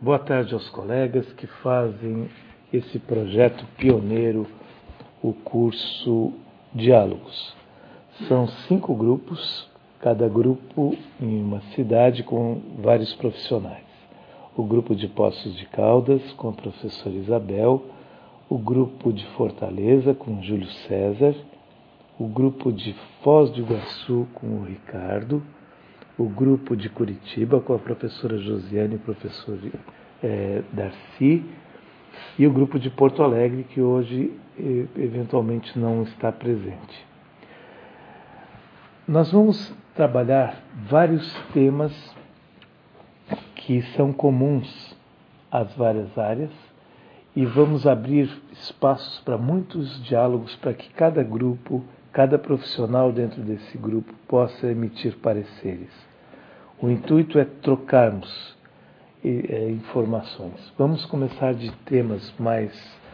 Boa tarde aos colegas que fazem esse projeto pioneiro, o curso Diálogos. São 5 grupos, cada grupo em uma cidade com vários profissionais. O grupo de Poços de Caldas com a professora Isabel, o grupo de Fortaleza com o Júlio César, o grupo de Foz do Iguaçu com o Ricardo, o grupo de Curitiba com a professora Josiane e o professor Darcy, e o grupo de Porto Alegre, que hoje eventualmente não está presente. Nós vamos trabalhar vários temas que são comuns às várias áreas e vamos abrir espaços para muitos diálogos para que cada grupo, cada profissional dentro desse grupo possa emitir pareceres. O intuito é trocarmos informações. Vamos começar de temas mais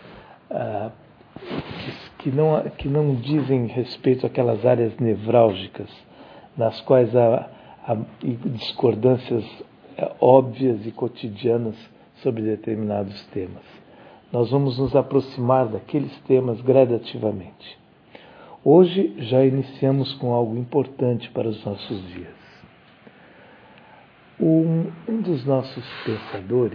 que não dizem respeito àquelas áreas nevrálgicas, nas quais há discordâncias óbvias e cotidianas sobre determinados temas. Nós vamos nos aproximar daqueles temas gradativamente. Hoje já iniciamos com algo importante para os nossos dias. Um dos nossos pensadores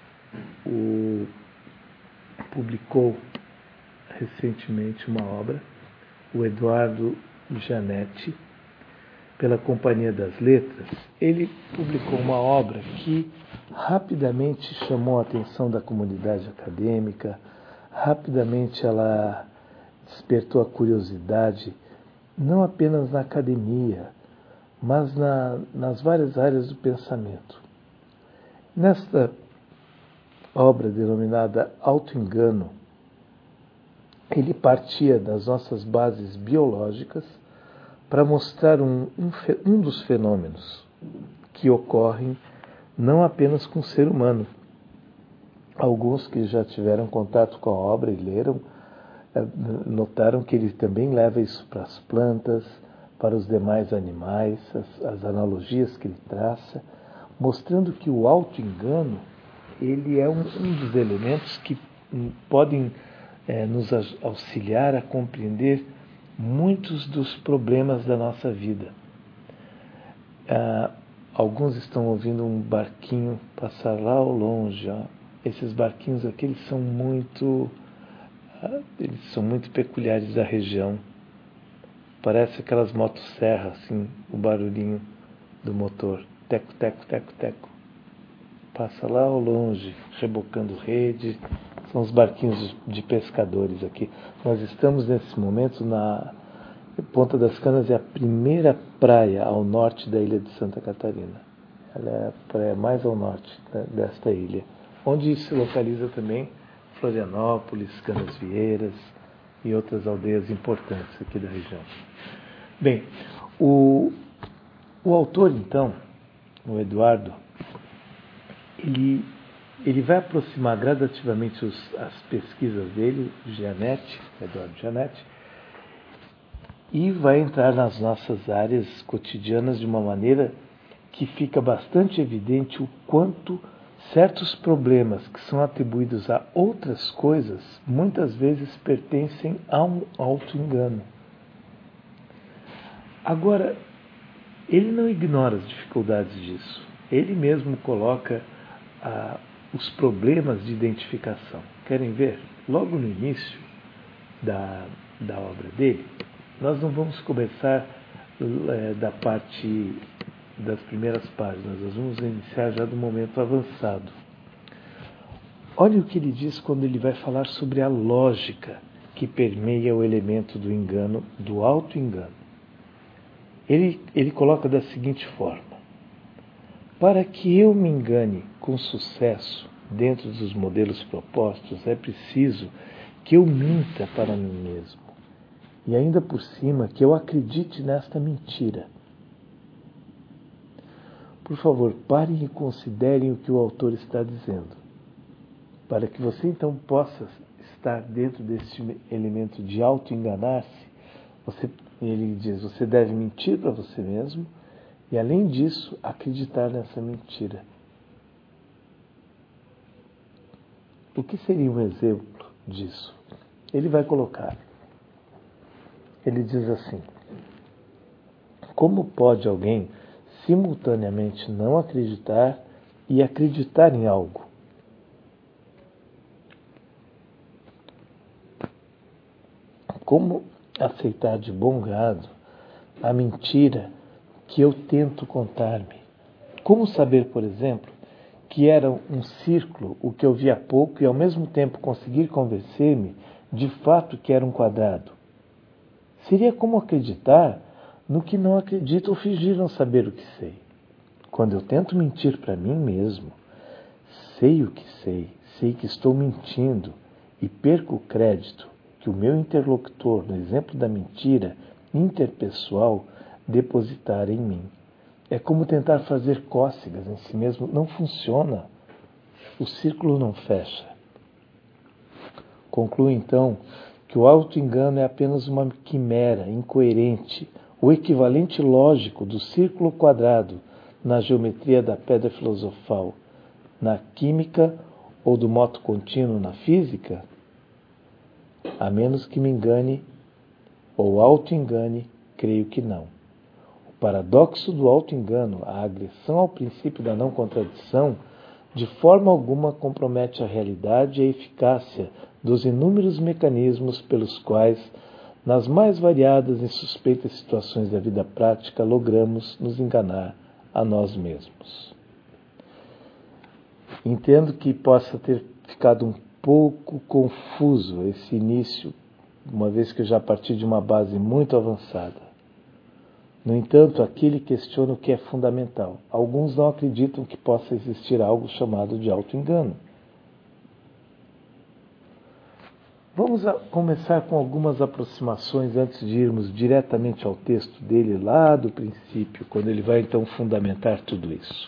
publicou recentemente uma obra, o Eduardo Janetti, pela Companhia das Letras. Ele publicou uma obra que rapidamente chamou a atenção da comunidade acadêmica, rapidamente ela despertou a curiosidade, não apenas na academia, mas nas várias áreas do pensamento. Nesta obra denominada Auto-engano, ele partia das nossas bases biológicas para mostrar um dos fenômenos que ocorrem não apenas com o ser humano. Alguns que já tiveram contato com a obra e leram, notaram que ele também leva isso para as plantas, para os demais animais, as analogias que ele traça, mostrando que o auto-engano ele é um dos elementos que podem nos auxiliar a compreender muitos dos problemas da nossa vida. Alguns estão ouvindo um barquinho passar lá ao longe. Esses barquinhos aqui eles são muito peculiares da região. Parece aquelas motosserras, assim, o barulhinho do motor. Teco, teco, teco, teco. Passa lá ao longe, rebocando rede. São os barquinhos de pescadores aqui. Nós estamos nesse momento na Ponta das Canas, é a primeira praia ao norte da ilha de Santa Catarina. Ela é a praia mais ao norte desta ilha, onde se localiza também Florianópolis, Canasvieiras e outras aldeias importantes aqui da região. Bem, o autor, então, o Eduardo, ele vai aproximar gradativamente as pesquisas dele, Eduardo Janetti, e vai entrar nas nossas áreas cotidianas de uma maneira que fica bastante evidente o quanto certos problemas que são atribuídos a outras coisas muitas vezes pertencem a um auto-engano. Agora, ele não ignora as dificuldades disso. Ele mesmo coloca os problemas de identificação. Querem ver? Logo no início da obra dele, nós não vamos começar da parte das primeiras páginas, nós vamos iniciar já do momento avançado. Olha o que ele diz quando ele vai falar sobre a lógica que permeia o elemento do engano, do auto-engano. Ele coloca da seguinte forma: para que eu me engane com sucesso dentro dos modelos propostos, é preciso que eu minta para mim mesmo. E ainda por cima, que eu acredite nesta mentira. Por favor, parem e considerem o que o autor está dizendo. Para que você então possa estar dentro desse elemento de auto-enganar-se, ele diz, você deve mentir para você mesmo e, além disso, acreditar nessa mentira. O que seria um exemplo disso? Ele vai colocar. Ele diz assim: como pode alguém simultaneamente não acreditar e acreditar em algo? Como aceitar de bom grado a mentira que eu tento contar-me? Como saber, por exemplo, que era um círculo o que eu vi há pouco e ao mesmo tempo conseguir convencer-me de fato que era um quadrado? Seria como acreditar no que não acredito ou fingir não saber o que sei. Quando eu tento mentir para mim mesmo, sei o que sei que estou mentindo e perco o crédito que o meu interlocutor, no exemplo da mentira interpessoal, depositar em mim. É como tentar fazer cócegas em si mesmo. Não funciona. O círculo não fecha. Concluo então que o auto-engano é apenas uma quimera incoerente, o equivalente lógico do círculo quadrado na geometria da pedra filosofal, na química ou do moto contínuo na física? A menos que me engane ou auto-engane, creio que não. O paradoxo do auto-engano, a agressão ao princípio da não contradição, de forma alguma compromete a realidade e a eficácia dos inúmeros mecanismos pelos quais, nas mais variadas e suspeitas situações da vida prática, logramos nos enganar a nós mesmos. Entendo que possa ter ficado um pouco confuso esse início, uma vez que eu já parti de uma base muito avançada. No entanto, aqui ele questiona o que é fundamental. Alguns não acreditam que possa existir algo chamado de auto-engano. Vamos começar com algumas aproximações antes de irmos diretamente ao texto dele lá do princípio, quando ele vai então fundamentar tudo isso.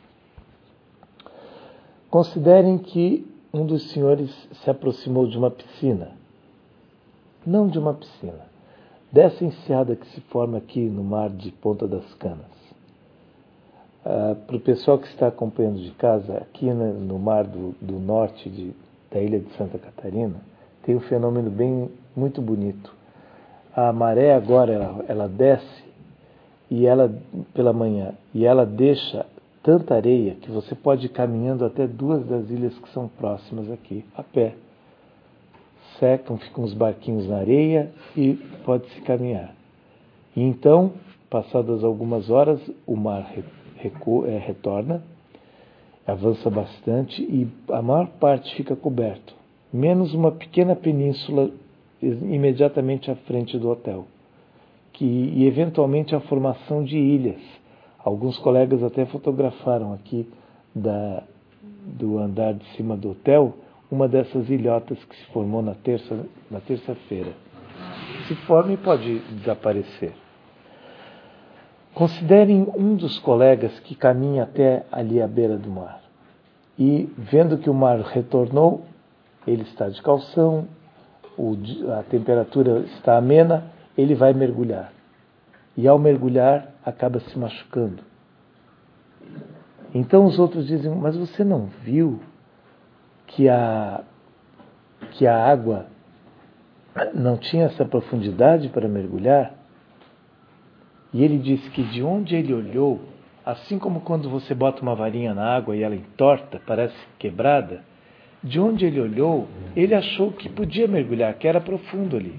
Considerem que um dos senhores se aproximou de uma piscina. Não de uma piscina. Dessa enseada que se forma aqui no mar de Ponta das Canas. Para o pessoal que está acompanhando de casa, aqui no mar do norte da ilha de Santa Catarina, tem um fenômeno muito bonito. A maré agora ela desce pela manhã e ela deixa tanta areia que você pode ir caminhando até duas das ilhas que são próximas aqui, a pé. Secam, ficam os barquinhos na areia e pode-se caminhar. E então, passadas algumas horas, o mar retorna, avança bastante e a maior parte fica coberto, menos uma pequena península imediatamente à frente do hotel, e eventualmente a formação de ilhas. Alguns colegas até fotografaram aqui do andar de cima do hotel uma dessas ilhotas que se formou na terça-feira. Se forma e pode desaparecer. Considerem um dos colegas que caminha até ali à beira do mar. E, vendo que o mar retornou, ele está de calção, a temperatura está amena, ele vai mergulhar. E, ao mergulhar, acaba se machucando. Então os outros dizem: mas você não viu que a água não tinha essa profundidade para mergulhar? E ele disse que de onde ele olhou, assim como quando você bota uma varinha na água e ela entorta, parece quebrada, de onde ele olhou, ele achou que podia mergulhar, que era profundo ali.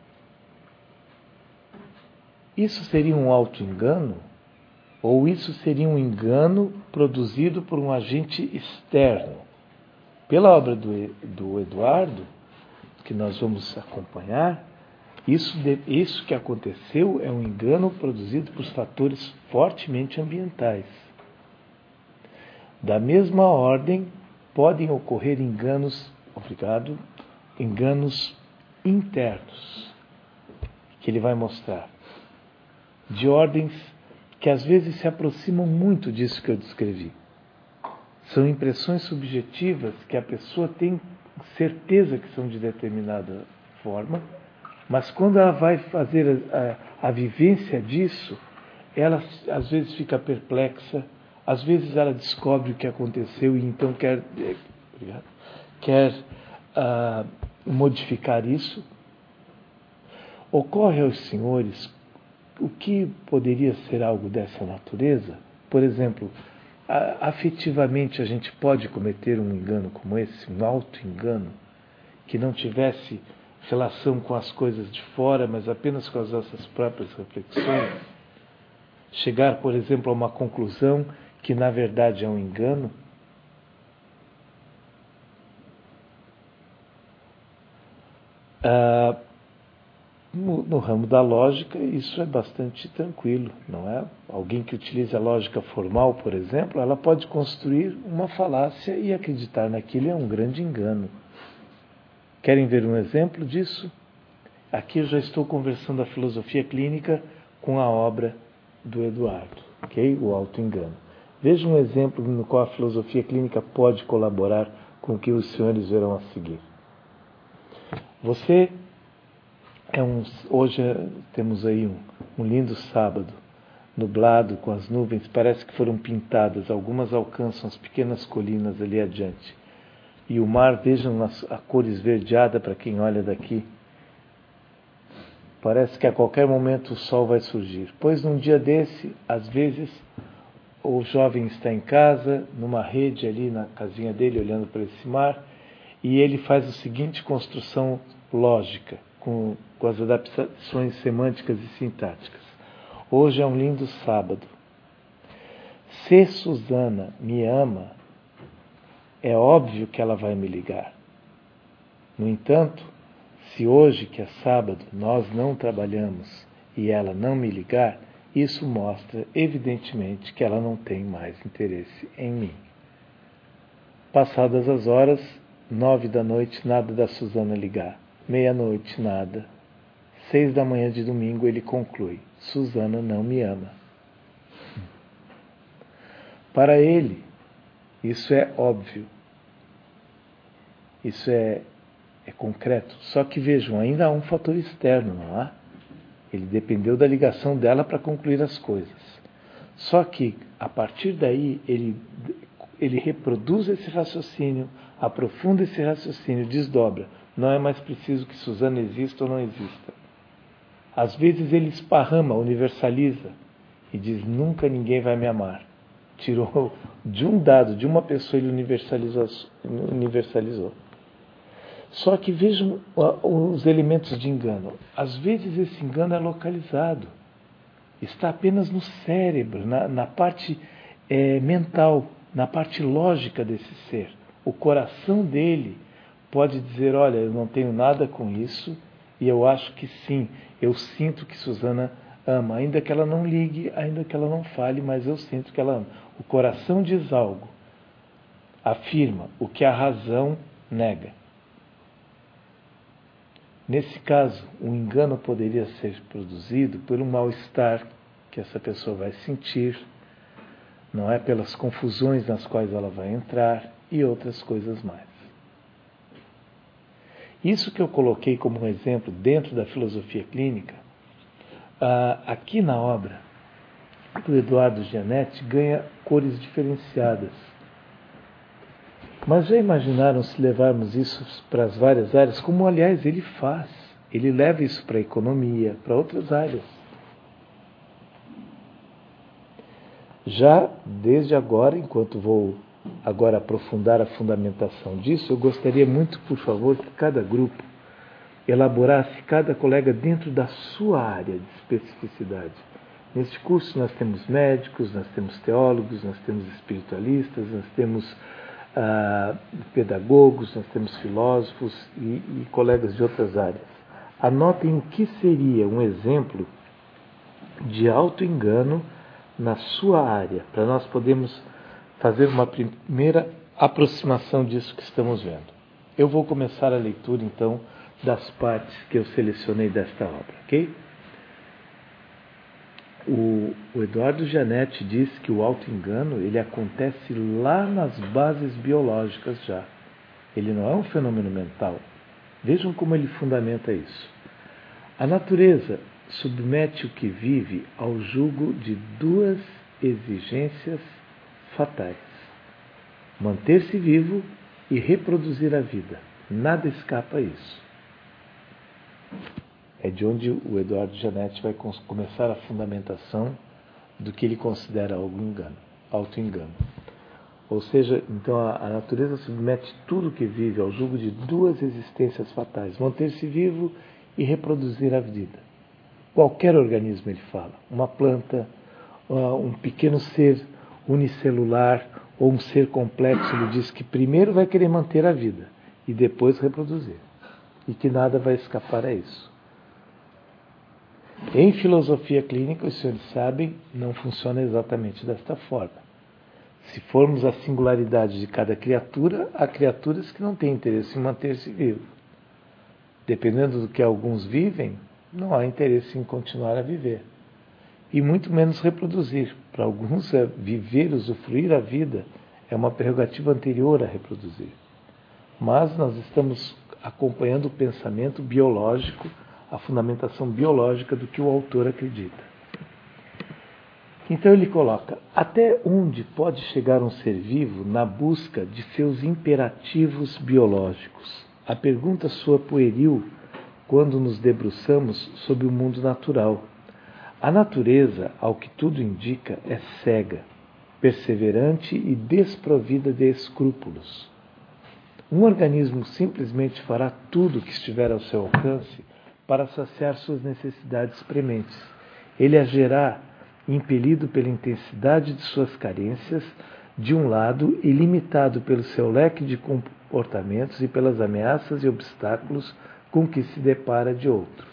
Isso seria um auto-engano? Ou isso seria um engano produzido por um agente externo? Pela obra do Eduardo, que nós vamos acompanhar, isso que aconteceu é um engano produzido por fatores fortemente ambientais. Da mesma ordem, podem ocorrer enganos internos, que ele vai mostrar, de ordens que às vezes se aproximam muito disso que eu descrevi. São impressões subjetivas que a pessoa tem certeza que são de determinada forma, mas quando ela vai fazer a vivência disso, ela às vezes fica perplexa, às vezes ela descobre o que aconteceu e então quer modificar isso. Ocorre aos senhores o que poderia ser algo dessa natureza? Por exemplo, afetivamente a gente pode cometer um engano como esse, um auto-engano, que não tivesse relação com as coisas de fora, mas apenas com as nossas próprias reflexões? Chegar, por exemplo, a uma conclusão que na verdade é um engano? No ramo da lógica, isso é bastante tranquilo, não é? Alguém que utiliza a lógica formal, por exemplo, ela pode construir uma falácia e acreditar naquilo é um grande engano. Querem ver um exemplo disso? Aqui eu já estou conversando a filosofia clínica com a obra do Eduardo, ok? O auto-engano. Veja um exemplo no qual a filosofia clínica pode colaborar com o que os senhores verão a seguir. Você hoje temos aí um lindo sábado, nublado, com as nuvens, parece que foram pintadas, algumas alcançam as pequenas colinas ali adiante. E o mar, vejam a cor esverdeada para quem olha daqui. Parece que a qualquer momento o sol vai surgir. Pois num dia desse, às vezes, o jovem está em casa, numa rede ali na casinha dele, olhando para esse mar, e ele faz a seguinte construção lógica, com as adaptações semânticas e sintáticas. Hoje é um lindo sábado. Se Susana me ama, é óbvio que ela vai me ligar. No entanto, se hoje, que é sábado, nós não trabalhamos e ela não me ligar, isso mostra, evidentemente, que ela não tem mais interesse em mim. Passadas as horas, 9 da noite, nada da Susana ligar. Meia-noite, nada. 6 da manhã de domingo, ele conclui: Susana não me ama. Para ele, isso é óbvio. Isso é concreto. Só que vejam, ainda há um fator externo, não há? Ele dependeu da ligação dela para concluir as coisas. Só que, a partir daí, ele reproduz esse raciocínio, aprofunda esse raciocínio, desdobra. Não é mais preciso que Susana exista ou não exista. Às vezes ele esparrama, universaliza e diz: nunca ninguém vai me amar. Tirou de um dado, de uma pessoa, ele universalizou. Só que vejam os elementos de engano. Às vezes esse engano é localizado. Está apenas no cérebro, na parte mental, na parte lógica desse ser. O coração dele pode dizer: olha, eu não tenho nada com isso, e eu acho que sim, eu sinto que Susana ama, ainda que ela não ligue, ainda que ela não fale, mas eu sinto que ela ama. O coração diz algo, afirma o que a razão nega. Nesse caso, o engano poderia ser produzido por um mal-estar que essa pessoa vai sentir, não é, pelas confusões nas quais ela vai entrar e outras coisas mais. Isso que eu coloquei como um exemplo dentro da filosofia clínica, aqui na obra do Eduardo Gianetti, ganha cores diferenciadas. Mas já imaginaram se levarmos isso para as várias áreas, como aliás ele faz? Ele leva isso para a economia, para outras áreas. Já desde agora, enquanto vou agora aprofundar a fundamentação disso, eu gostaria muito, por favor, que cada grupo elaborasse, cada colega dentro da sua área de especificidade. Neste curso nós temos médicos, nós temos teólogos, nós temos espiritualistas, nós temos pedagogos, nós temos filósofos e colegas de outras áreas. Anotem o que seria um exemplo de auto-engano na sua área, para nós podermos fazer uma primeira aproximação disso que estamos vendo. Eu vou começar a leitura, então, das partes que eu selecionei desta obra, ok? O Eduardo Gianetti diz que o auto-engano ele acontece lá nas bases biológicas já. Ele não é um fenômeno mental. Vejam como ele fundamenta isso. A natureza submete o que vive ao jugo de duas exigências fatais: manter-se vivo e reproduzir a vida. Nada escapa a isso. É de onde o Eduardo Janetti vai começar a fundamentação do que ele considera auto-engano. Ou seja, então a natureza submete tudo que vive ao jugo de duas existências fatais: manter-se vivo e reproduzir a vida. Qualquer organismo, ele fala, uma planta, um pequeno ser unicelular ou um ser complexo, ele diz que primeiro vai querer manter a vida e depois reproduzir. E que nada vai escapar a isso. Em filosofia clínica, os senhores sabem, não funciona exatamente desta forma. Se formos a singularidade de cada criatura, há criaturas que não têm interesse em manter-se vivo. Dependendo do que alguns vivem, não há interesse em continuar a viver. E muito menos reproduzir. Para alguns, viver, usufruir a vida é uma prerrogativa anterior a reproduzir. Mas nós estamos acompanhando o pensamento biológico, a fundamentação biológica do que o autor acredita. Então ele coloca: até onde pode chegar um ser vivo na busca de seus imperativos biológicos? A pergunta soa pueril quando nos debruçamos sobre o mundo natural. A natureza, ao que tudo indica, é cega, perseverante e desprovida de escrúpulos. Um organismo simplesmente fará tudo o que estiver ao seu alcance para saciar suas necessidades prementes. Ele agirá impelido pela intensidade de suas carências, de um lado, e limitado pelo seu leque de comportamentos e pelas ameaças e obstáculos com que se depara, de outro.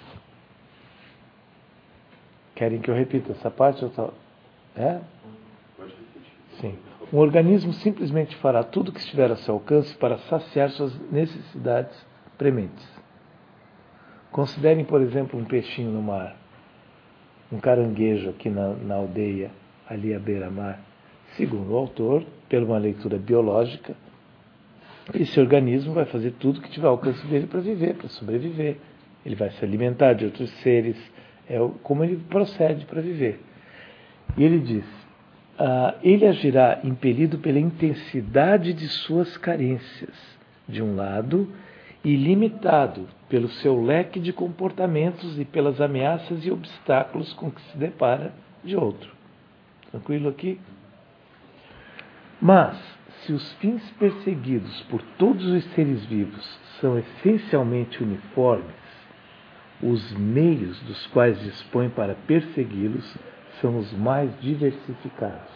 Querem que eu repita essa parte? É? Sim. Um organismo simplesmente fará tudo o que estiver a seu alcance para saciar suas necessidades prementes. Considerem, por exemplo, um peixinho no mar, um caranguejo aqui na aldeia, ali à beira-mar. Segundo o autor, pela uma leitura biológica, esse organismo vai fazer tudo que tiver ao alcance dele para viver, para sobreviver. Ele vai se alimentar de outros seres, como ele procede para viver. E ele diz: ele agirá impelido pela intensidade de suas carências, de um lado, e limitado pelo seu leque de comportamentos e pelas ameaças e obstáculos com que se depara, de outro. Tranquilo aqui? Mas, se os fins perseguidos por todos os seres vivos são essencialmente uniformes, os meios dos quais dispõem para persegui-los são os mais diversificados.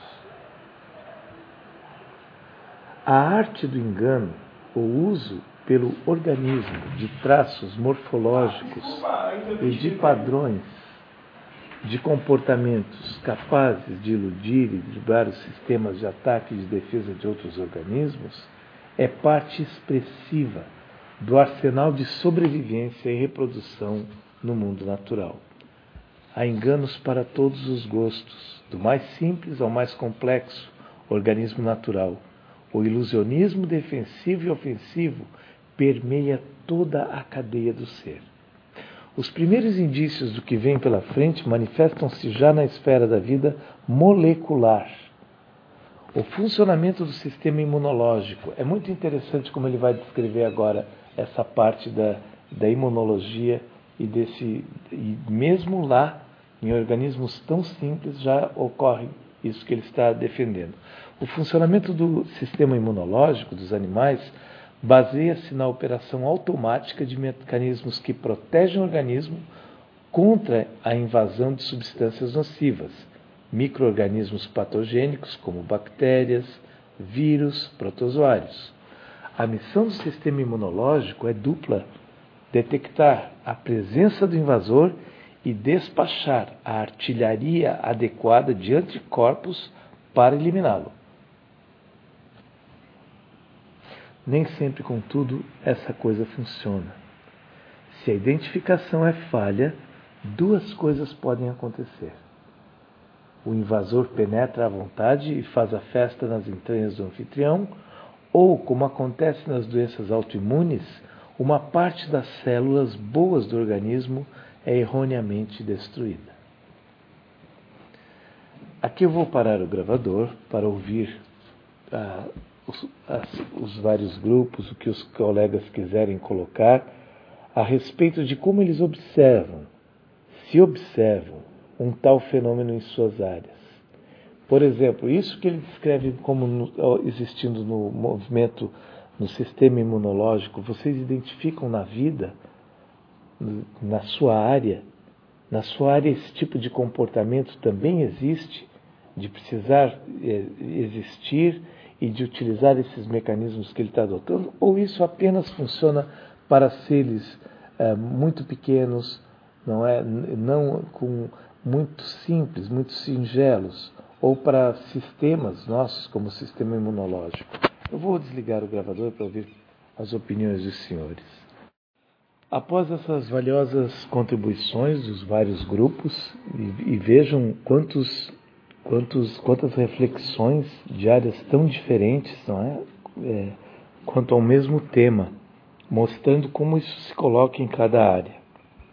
A arte do engano, o uso pelo organismo de traços morfológicos e de padrões de comportamentos capazes de iludir e driblar os sistemas de ataque e de defesa de outros organismos, é parte expressiva do arsenal de sobrevivência e reprodução no mundo natural. Há enganos para todos os gostos, do mais simples ao mais complexo organismo natural. O ilusionismo defensivo e ofensivo permeia toda a cadeia do ser. Os primeiros indícios do que vem pela frente manifestam-se já na esfera da vida molecular. O funcionamento do sistema imunológico. É muito interessante como ele vai descrever agora essa parte da imunologia e mesmo lá, em organismos tão simples, já ocorre isso que ele está defendendo. O funcionamento do sistema imunológico dos animais baseia-se na operação automática de mecanismos que protegem o organismo contra a invasão de substâncias nocivas, micro-organismos patogênicos como bactérias, vírus, protozoários. A missão do sistema imunológico é dupla: detectar a presença do invasor e despachar a artilharia adequada de anticorpos para eliminá-lo. Nem sempre, contudo, essa coisa funciona. Se a identificação é falha, duas coisas podem acontecer. O invasor penetra à vontade e faz a festa nas entranhas do anfitrião, ou, como acontece nas doenças autoimunes, uma parte das células boas do organismo é erroneamente destruída. Aqui eu vou parar o gravador para ouvir os vários grupos, o que os colegas quiserem colocar, a respeito de como eles se observam um tal fenômeno em suas áreas. Por exemplo, isso que ele descreve como existindo no movimento, no sistema imunológico, vocês identificam na vida, na sua área esse tipo de comportamento também existe, de precisar existir e de utilizar esses mecanismos que ele está adotando, ou isso apenas funciona para seres muito pequenos, não com muito simples, muito singelos, ou para sistemas nossos, como o sistema imunológico? Eu vou desligar o gravador para ouvir as opiniões dos senhores. Após essas valiosas contribuições dos vários grupos, e vejam quantas reflexões de áreas tão diferentes, quanto ao mesmo tema, mostrando como isso se coloca em cada área.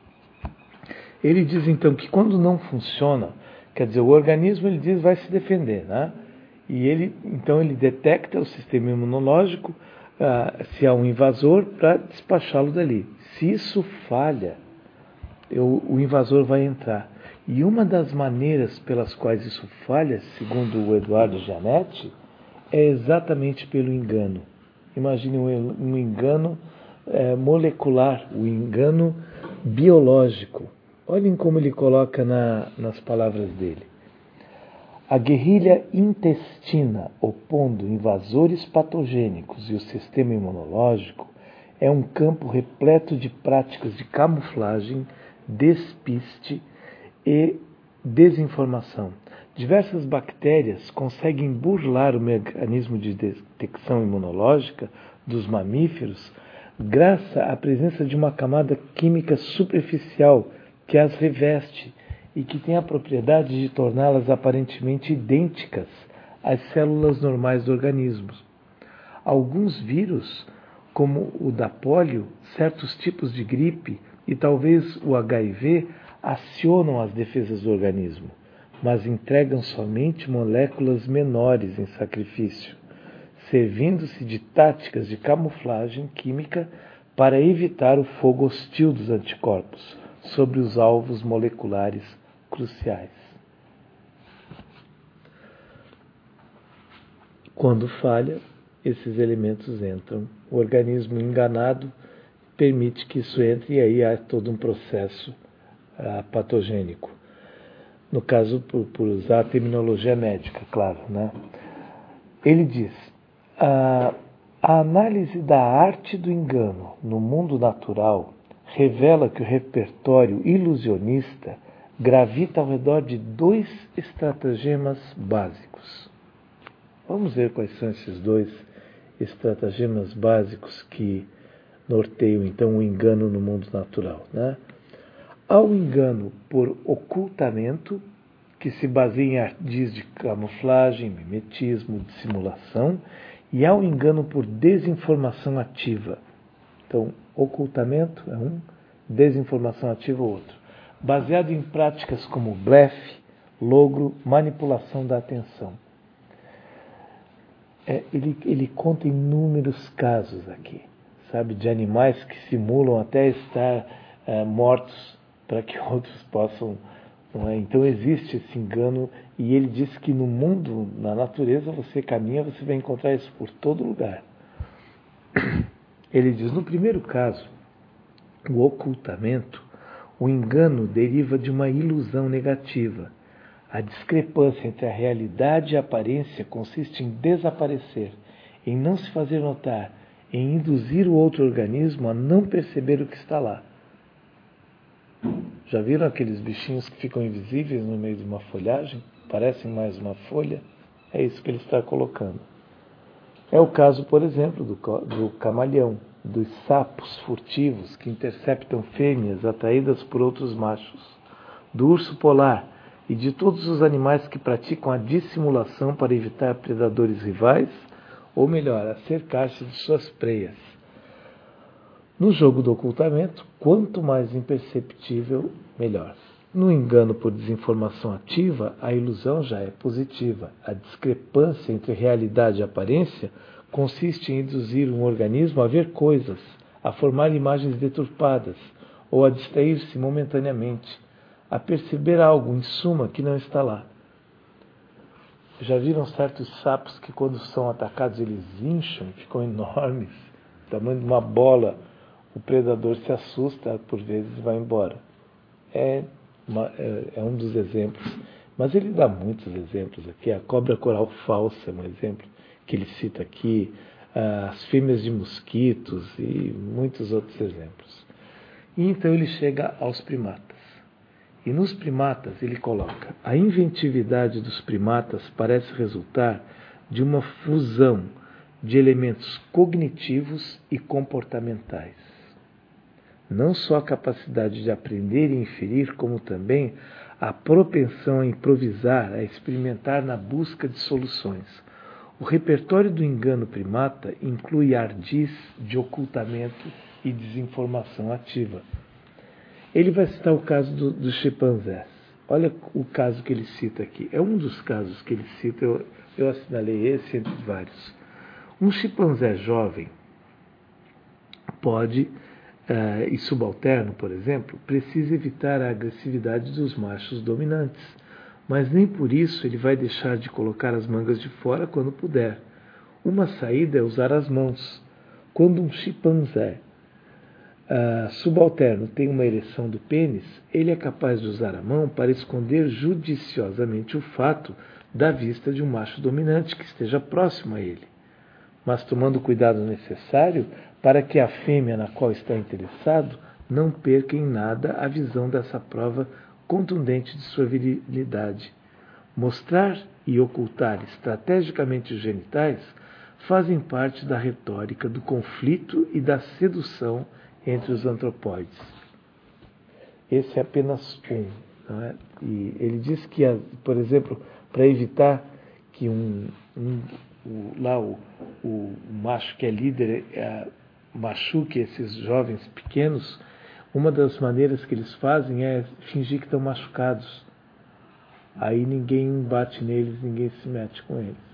Ele diz então que quando não funciona, quer dizer, o organismo, ele diz, vai se defender, né? E então ele detecta o sistema imunológico, se há um invasor, para despachá-lo dali. Se isso falha, o invasor vai entrar. E uma das maneiras pelas quais isso falha, segundo o Eduardo Gianetti, é exatamente pelo engano. Imagine um engano molecular, o engano biológico. Olhem como ele coloca nas palavras dele. A guerrilha intestina, opondo invasores patogênicos e o sistema imunológico, é um campo repleto de práticas de camuflagem, despiste e desinformação. Diversas bactérias conseguem burlar o mecanismo de detecção imunológica dos mamíferos graças à presença de uma camada química superficial que as reveste e que tem a propriedade de torná-las aparentemente idênticas às células normais do organismo. Alguns vírus, como o da polio, certos tipos de gripe e talvez o HIV, acionam as defesas do organismo, mas entregam somente moléculas menores em sacrifício, servindo-se de táticas de camuflagem química para evitar o fogo hostil dos anticorpos sobre os alvos moleculares cruciais. Quando falha, esses elementos entram. O organismo enganado permite que isso entre e aí há todo um processo patogênico. No caso, por usar a terminologia médica, claro, né? Ele diz, a análise da arte do engano no mundo natural revela que o repertório ilusionista gravita ao redor de 2 estratagemas básicos. Vamos ver quais são esses 2 estratagemas básicos que norteiam, então, o engano no mundo natural, né? Há o engano por ocultamento, que se baseia em ardis de camuflagem, mimetismo, dissimulação, e há o engano por desinformação ativa. Então, ocultamento é um, desinformação ativa é outro. Baseado em práticas como blefe, logro, manipulação da atenção. Ele conta inúmeros casos aqui, sabe, de animais que simulam até estar mortos para que outros possam. Não é? Então existe esse engano, e ele diz que no mundo, na natureza, você caminha, você vai encontrar isso por todo lugar. Ele diz, no primeiro caso, o ocultamento, o engano deriva de uma ilusão negativa. A discrepância entre a realidade e a aparência consiste em desaparecer, em não se fazer notar, em induzir o outro organismo a não perceber o que está lá. Já viram aqueles bichinhos que ficam invisíveis no meio de uma folhagem? Parecem mais uma folha? É isso que ele está colocando. É o caso, por exemplo, do camaleão, dos sapos furtivos que interceptam fêmeas atraídas por outros machos, do urso polar e de todos os animais que praticam a dissimulação para evitar predadores rivais, ou melhor, acercar-se de suas preias. No jogo do ocultamento, quanto mais imperceptível, melhor. No engano por desinformação ativa, a ilusão já é positiva. A discrepância entre realidade e aparência consiste em induzir um organismo a ver coisas, a formar imagens deturpadas, ou a distrair-se momentaneamente, a perceber algo, em suma, que não está lá. Já viram certos sapos que, quando são atacados, eles incham, ficam enormes, tamanho de uma bola. O predador se assusta, por vezes, e vai embora. É um dos exemplos. Mas ele dá muitos exemplos aqui. A cobra coral falsa é um exemplo que ele cita aqui. As fêmeas de mosquitos e muitos outros exemplos. E então ele chega aos primatas. E nos primatas ele coloca: a inventividade dos primatas parece resultar de uma fusão de elementos cognitivos e comportamentais. Não só a capacidade de aprender e inferir, como também a propensão a improvisar, a experimentar na busca de soluções. O repertório do engano primata inclui ardis de ocultamento e desinformação ativa. Ele vai citar o caso dos chimpanzés. Olha o caso que ele cita aqui. É um dos casos que ele cita, eu assinalei esse entre vários. Um chimpanzé jovem pode, e subalterno, por exemplo, precisa evitar a agressividade dos machos dominantes, mas nem por isso ele vai deixar de colocar as mangas de fora quando puder. Uma saída é usar as mãos. Quando um chimpanzé subalterno tem uma ereção do pênis, ele é capaz de usar a mão para esconder judiciosamente o fato da vista de um macho dominante que esteja próximo a ele, mas tomando o cuidado necessário para que a fêmea na qual está interessado não perca em nada a visão dessa prova contundente de sua virilidade. Mostrar e ocultar estrategicamente os genitais fazem parte da retórica do conflito e da sedução entre os antropóides. Esse é apenas um. Não é? E ele diz que, por exemplo, para evitar que o macho que é líder machuque esses jovens pequenos, uma das maneiras que eles fazem é fingir que estão machucados. Aí ninguém bate neles, ninguém se mete com eles.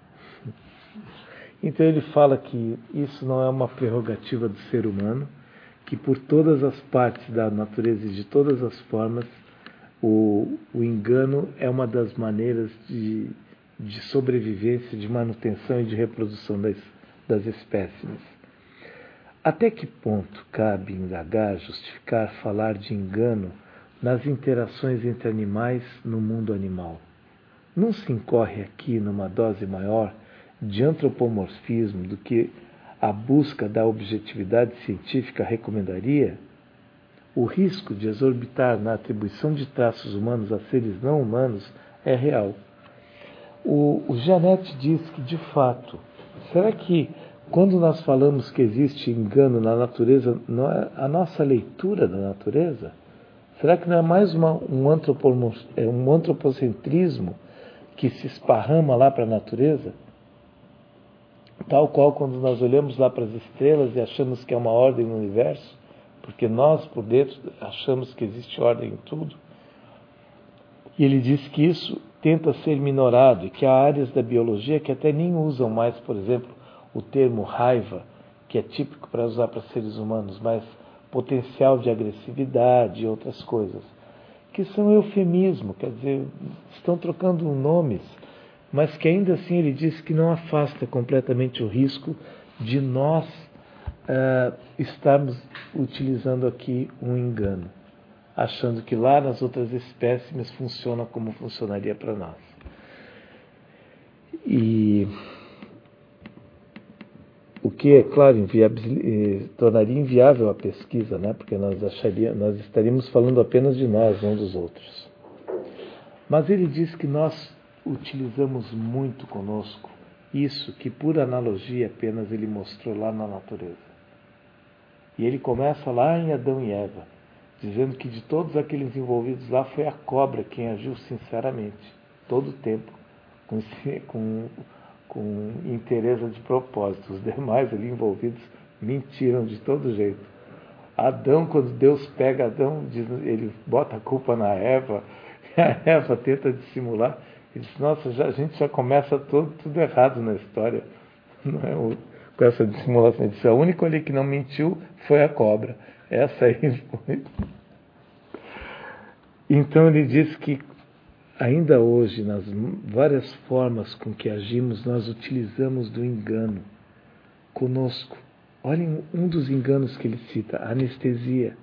Então ele fala que isso não é uma prerrogativa do ser humano, que por todas as partes da natureza e de todas as formas, o engano é uma das maneiras de sobrevivência, de manutenção e de reprodução das espécimes. Até que ponto cabe indagar, justificar, falar de engano nas interações entre animais no mundo animal? Não se incorre aqui numa dose maior de antropomorfismo do que a busca da objetividade científica recomendaria? O risco de exorbitar na atribuição de traços humanos a seres não humanos é real. O Janet diz que, de fato, será que quando nós falamos que existe engano na natureza, não é a nossa leitura da natureza? Será que não é mais um antropocentrismo que se esparrama lá para a natureza? Tal qual quando nós olhamos lá para as estrelas e achamos que é uma ordem no universo, porque nós, por dentro, achamos que existe ordem em tudo. E ele diz que isso tenta ser minorado e que há áreas da biologia que até nem usam mais, por exemplo, o termo raiva, que é típico para usar para seres humanos, mas potencial de agressividade e outras coisas, que são eufemismo, quer dizer, estão trocando nomes, mas que ainda assim ele diz que não afasta completamente o risco de nós estarmos utilizando aqui um engano, achando que lá nas outras espécimes funciona como funcionaria para nós. E o que, é claro, tornaria inviável a pesquisa, né? Porque nós estaríamos falando apenas de nós, não dos outros. Mas ele diz que nós utilizamos muito conosco isso que, por analogia, apenas ele mostrou lá na natureza. E ele começa lá em Adão e Eva, dizendo que de todos aqueles envolvidos lá foi a cobra quem agiu sinceramente, todo o tempo, com interesse de propósito. Os demais ali envolvidos mentiram de todo jeito. Adão, quando Deus pega Adão, ele bota a culpa na Eva, e a Eva tenta dissimular. Ele diz, nossa, a gente já começa tudo errado na história. Não é com essa dissimulação. Ele disse, a única ali que não mentiu foi a cobra. Essa aí foi. Então ele diz que ainda hoje, nas várias formas com que agimos, nós utilizamos do engano conosco. Olhem um dos enganos que ele cita, a anestesia.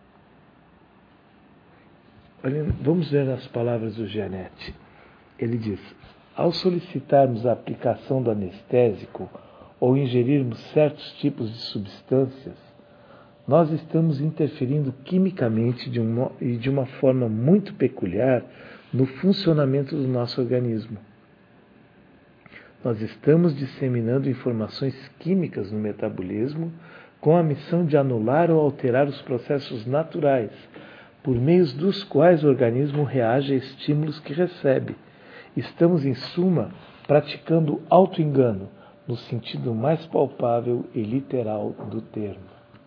Olhem, vamos ver as palavras do Gianetti. Ele diz, ao solicitarmos a aplicação do anestésico ou ingerirmos certos tipos de substâncias, nós estamos interferindo quimicamente e de uma forma muito peculiar no funcionamento do nosso organismo. Nós estamos disseminando informações químicas no metabolismo com a missão de anular ou alterar os processos naturais, por meios dos quais o organismo reage a estímulos que recebe. Estamos, em suma, praticando auto-engano, no sentido mais palpável e literal do termo.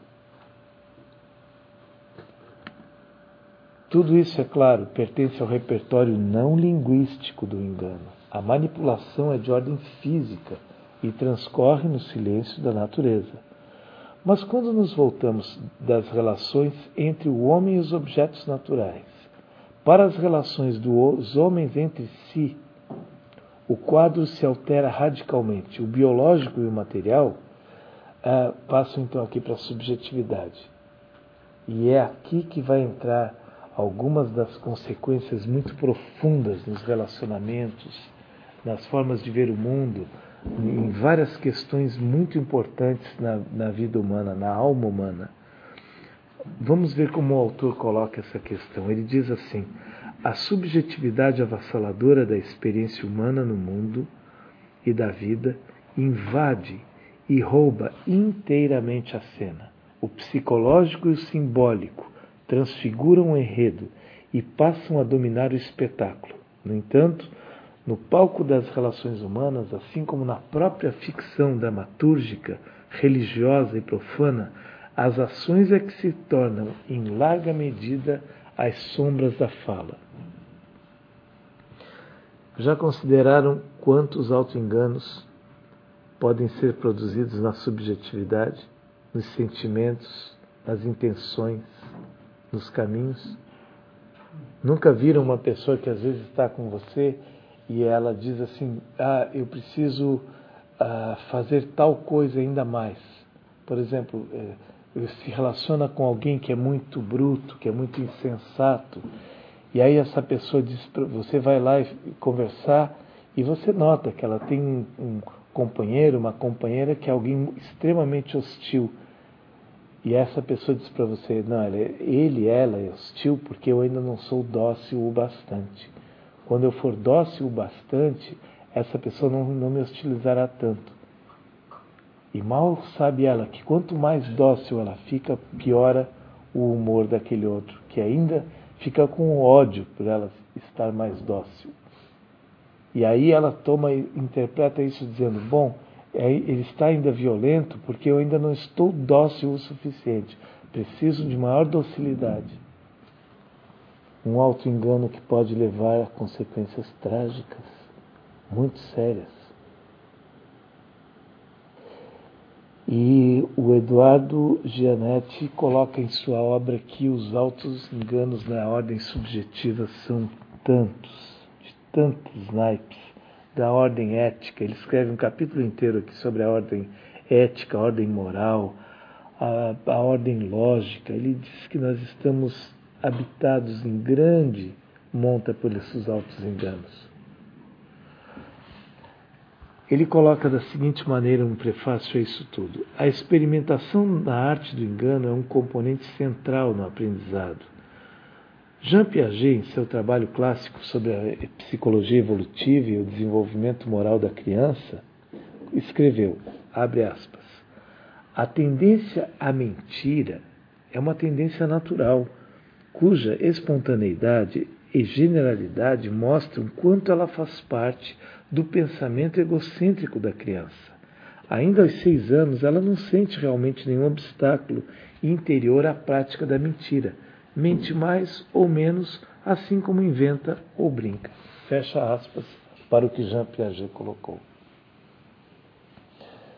Tudo isso, é claro, pertence ao repertório não linguístico do engano. A manipulação é de ordem física e transcorre no silêncio da natureza. Mas quando nos voltamos das relações entre o homem e os objetos naturais para as relações dos homens entre si, o quadro se altera radicalmente. O biológico e o material passam então aqui para a subjetividade. E é aqui que vai entrar algumas das consequências muito profundas nos relacionamentos, nas formas de ver o mundo, em várias questões muito importantes na vida humana, na alma humana. Vamos ver como o autor coloca essa questão. Ele diz assim, a subjetividade avassaladora da experiência humana no mundo e da vida invade e rouba inteiramente a cena. O psicológico e o simbólico transfiguram o enredo e passam a dominar o espetáculo. No entanto, no palco das relações humanas, assim como na própria ficção dramatúrgica, religiosa e profana, as ações é que se tornam, em larga medida, as sombras da fala. Já consideraram quantos auto-enganos podem ser produzidos na subjetividade, nos sentimentos, nas intenções, nos caminhos? Nunca viram uma pessoa que às vezes está com você e ela diz assim, eu preciso fazer tal coisa ainda mais. Por exemplo, se relaciona com alguém que é muito bruto, que é muito insensato, e aí essa pessoa diz, você vai lá e conversar e você nota que ela tem um companheiro, uma companheira que é alguém extremamente hostil. E essa pessoa diz para você, não, ela é hostil porque eu ainda não sou dócil o bastante. Quando eu for dócil o bastante, essa pessoa não me hostilizará tanto. E mal sabe ela que quanto mais dócil ela fica, piora o humor daquele outro, que ainda fica com ódio por ela estar mais dócil. E aí ela interpreta isso dizendo, bom, ele está ainda violento porque eu ainda não estou dócil o suficiente. Preciso de maior docilidade. Um auto-engano que pode levar a consequências trágicas, muito sérias. E o Eduardo Gianetti coloca em sua obra que os auto-enganos na ordem subjetiva são tantos, de tantos naipes, da ordem ética. Ele escreve um capítulo inteiro aqui sobre a ordem ética, a ordem moral, a ordem lógica. Ele diz que nós estamos habitados em grande monta por esses auto-enganos. Ele coloca da seguinte maneira um prefácio a isso tudo. A experimentação na arte do engano é um componente central no aprendizado. Jean Piaget, em seu trabalho clássico sobre a psicologia evolutiva e o desenvolvimento moral da criança, escreveu, abre aspas, a tendência à mentira é uma tendência natural, cuja espontaneidade e generalidade mostram quanto ela faz parte do pensamento egocêntrico da criança. Ainda aos 6 anos, ela não sente realmente nenhum obstáculo interior à prática da mentira. Mente mais ou menos, assim como inventa ou brinca. Fecha aspas para o que Jean Piaget colocou.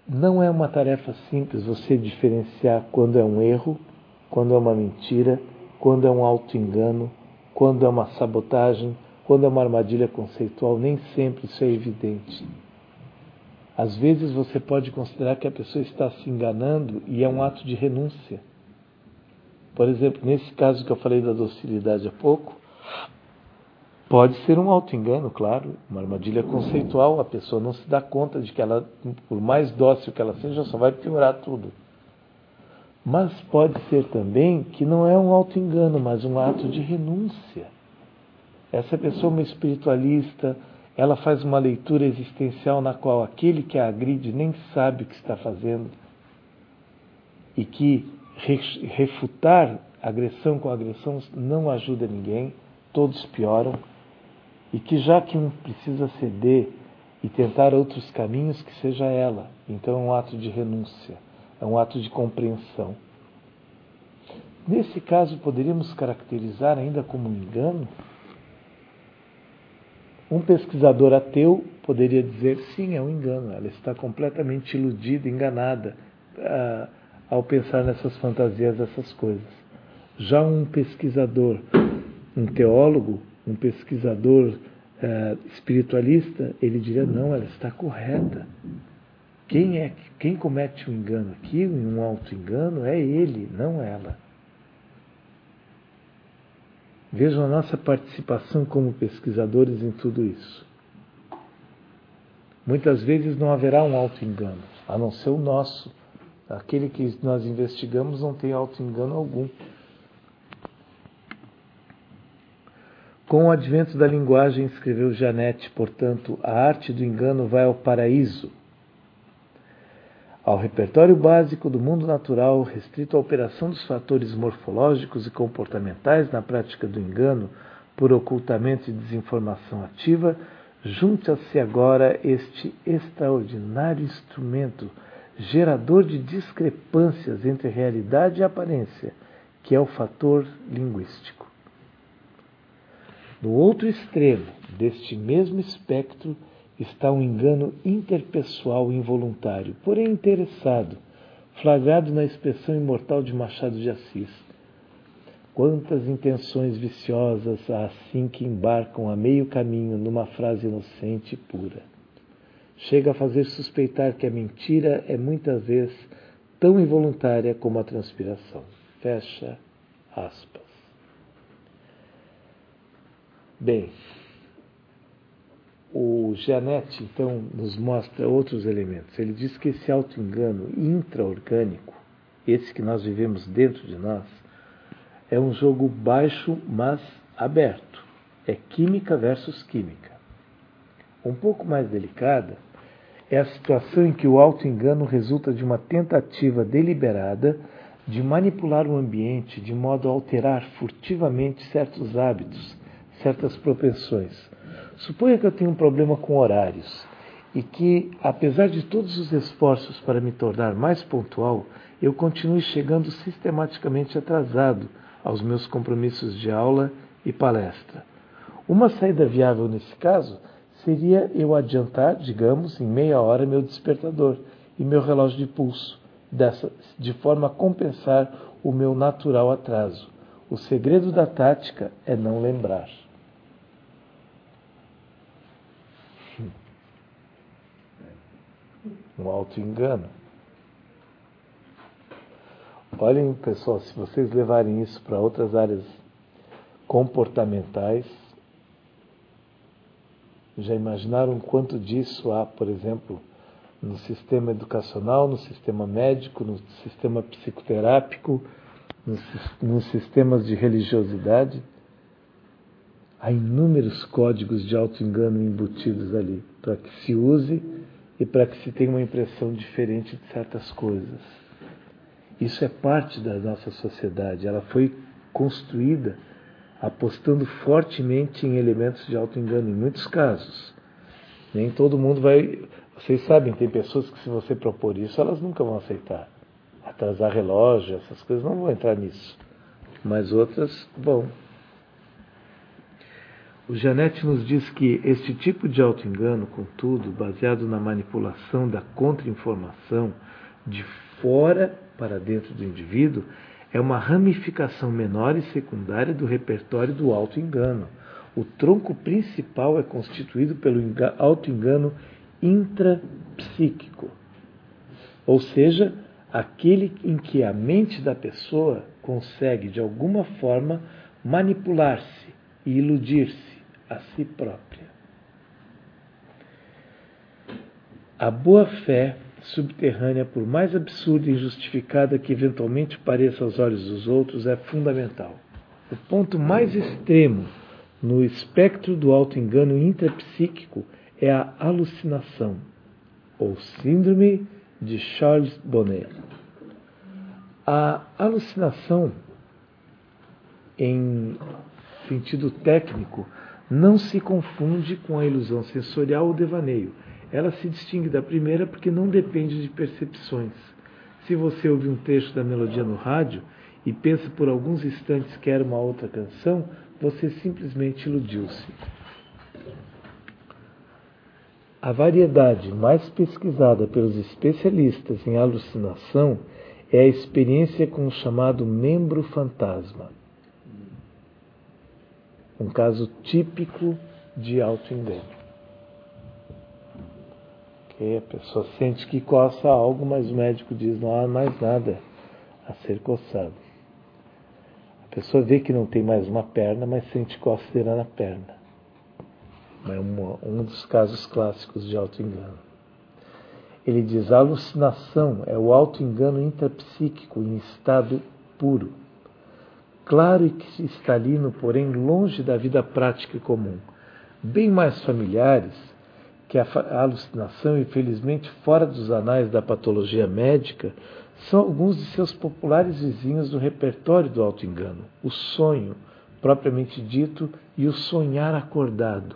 não é uma tarefa simples você diferenciar quando é um erro, quando é uma mentira, quando é um auto-engano, quando é uma sabotagem, quando é uma armadilha conceitual. Nem sempre isso é evidente. Às vezes você pode considerar que a pessoa está se enganando e é um ato de renúncia. Por exemplo, nesse caso que eu falei da docilidade há pouco, pode ser um auto-engano, claro, uma armadilha conceitual. A pessoa não se dá conta de que ela, por mais dócil que ela seja, só vai piorar tudo. Mas pode ser também que não é um auto-engano, mas um ato de renúncia. Essa pessoa é uma espiritualista, ela faz uma leitura existencial na qual aquele que a agride nem sabe o que está fazendo e que refutar agressão com agressão não ajuda ninguém, todos pioram, e que já que um precisa ceder e tentar outros caminhos, que seja ela. Então é um ato de renúncia, é um ato de compreensão. Nesse caso, poderíamos caracterizar ainda como um engano? Um pesquisador ateu poderia dizer, sim, é um engano, ela está completamente iludida, enganada, ao pensar nessas fantasias, essas coisas. Já um pesquisador, um teólogo, um pesquisador espiritualista, ele diria, não, ela está correta. Quem comete um engano aqui, um auto-engano, é ele, não ela. Vejam a nossa participação como pesquisadores em tudo isso. Muitas vezes não haverá um auto-engano, a não ser o nosso. Aquele que nós investigamos não tem auto-engano algum. Com o advento da linguagem, escreveu Janete, portanto, a arte do engano vai ao paraíso. Ao repertório básico do mundo natural, restrito à operação dos fatores morfológicos e comportamentais na prática do engano, por ocultamento e desinformação ativa, junta-se agora este extraordinário instrumento, gerador de discrepâncias entre realidade e aparência, que é o fator linguístico. No outro extremo deste mesmo espectro está um engano interpessoal involuntário, porém interessado, flagrado na expressão imortal de Machado de Assis. Quantas intenções viciosas há assim que embarcam a meio caminho numa frase inocente e pura. Chega a fazer suspeitar que a mentira é muitas vezes tão involuntária como a transpiração. Fecha aspas. Bem, o Janete, então, nos mostra outros elementos. Ele diz que esse auto-engano intra-orgânico, esse que nós vivemos dentro de nós, é um jogo baixo, mas aberto. É química versus química. Um pouco mais delicada é a situação em que o auto-engano resulta de uma tentativa deliberada de manipular o ambiente de modo a alterar furtivamente certos hábitos, certas propensões. Suponha que eu tenho um problema com horários e que, apesar de todos os esforços para me tornar mais pontual, eu continue chegando sistematicamente atrasado aos meus compromissos de aula e palestra. Uma saída viável nesse caso seria eu adiantar, digamos, em meia hora meu despertador e meu relógio de pulso, de forma a compensar o meu natural atraso. O segredo da tática é não lembrar. Um auto-engano. Olhem, pessoal, se vocês levarem isso para outras áreas comportamentais, já imaginaram quanto disso há, por exemplo, no sistema educacional, no sistema médico, no sistema psicoterápico, nos sistemas de religiosidade? Há inúmeros códigos de auto-engano embutidos ali, para que se use e para que se tenha uma impressão diferente de certas coisas. Isso é parte da nossa sociedade. Ela foi construída apostando fortemente em elementos de auto-engano, em muitos casos. Nem todo mundo vai... Vocês sabem, tem pessoas que se você propor isso, elas nunca vão aceitar. Atrasar relógio, essas coisas não vão entrar nisso. Mas outras vão. O Janete nos diz que este tipo de auto-engano, contudo, baseado na manipulação da contra-informação de fora para dentro do indivíduo, é uma ramificação menor e secundária do repertório do auto-engano. O tronco principal é constituído pelo auto-engano intrapsíquico, ou seja, aquele em que a mente da pessoa consegue, de alguma forma, manipular-se e iludir-se a si própria. A boa-fé subterrânea, por mais absurda e injustificada que eventualmente pareça aos olhos dos outros, é fundamental. O ponto mais extremo no espectro do auto-engano intrapsíquico é a alucinação, ou síndrome de Charles Bonnet. A alucinação, em sentido técnico, não se confunde com a ilusão sensorial ou devaneio. Ela se distingue da primeira porque não depende de percepções. Se você ouve um trecho da melodia no rádio e pensa por alguns instantes que era uma outra canção, você simplesmente iludiu-se. A variedade mais pesquisada pelos especialistas em alucinação é a experiência com o chamado membro fantasma. Um caso típico de auto-engano. A pessoa sente que coça algo, mas o médico diz não há mais nada a ser coçado. A pessoa vê que não tem mais uma perna, mas sente coceira na perna. É um dos casos clássicos de auto-engano. Ele diz: a alucinação é o auto-engano intrapsíquico em estado puro. Claro e cristalino, porém longe da vida prática e comum. Bem mais familiares que a alucinação, infelizmente fora dos anais da patologia médica, são alguns de seus populares vizinhos do repertório do auto-engano: o sonho, propriamente dito, e o sonhar acordado.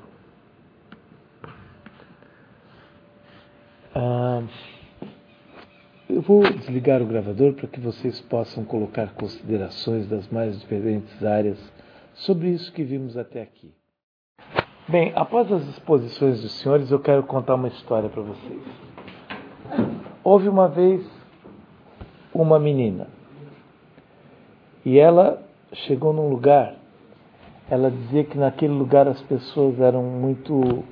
Eu vou desligar o gravador para que vocês possam colocar considerações das mais diferentes áreas sobre isso que vimos até aqui. Bem, após as exposições dos senhores, eu quero contar uma história para vocês. Houve uma vez uma menina e ela chegou num lugar. Ela dizia que naquele lugar as pessoas eram muito